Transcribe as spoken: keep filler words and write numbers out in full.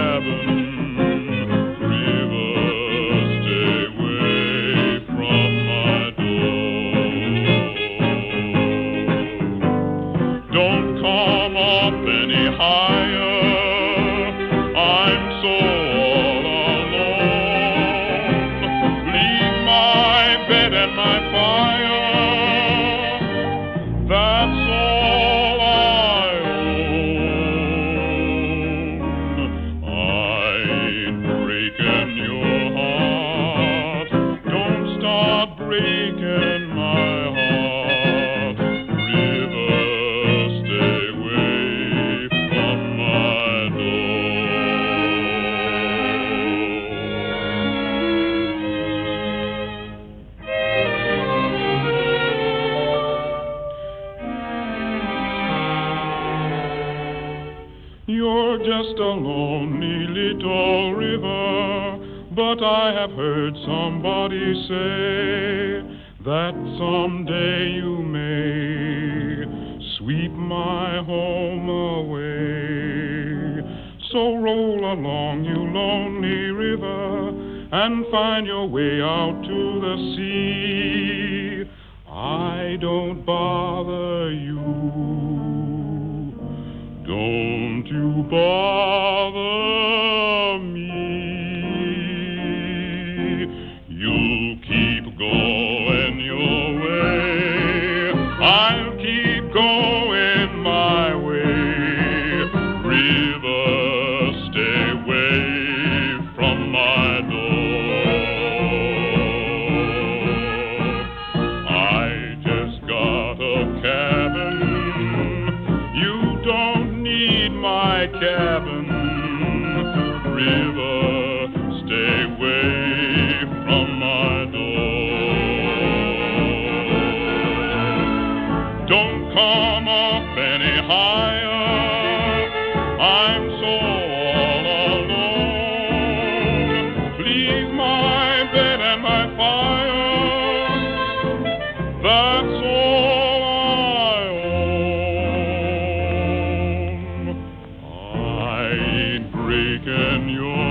cabin. River, stay away from my door. Don't come up any higher. I'm so all alone. Leave my bed and my fire. That's all I own. I ain't breaking your heart. Don't start breaking my heart. River, stay away from my You're just a lonely little river, but I have heard somebody say that someday you may sweep my home away. So roll along, you lonely river, and find your way out to the sea. I don't bother you. Don't you bother me. You keep going your way. I'll keep going my way. River, stay away from my door. I just got a cabin. You don't need my cabin. River, stay away from my door. Don't come up any higher. I'm so all alone. Leave my bed and my fire. That's all I own. I ain't breaking your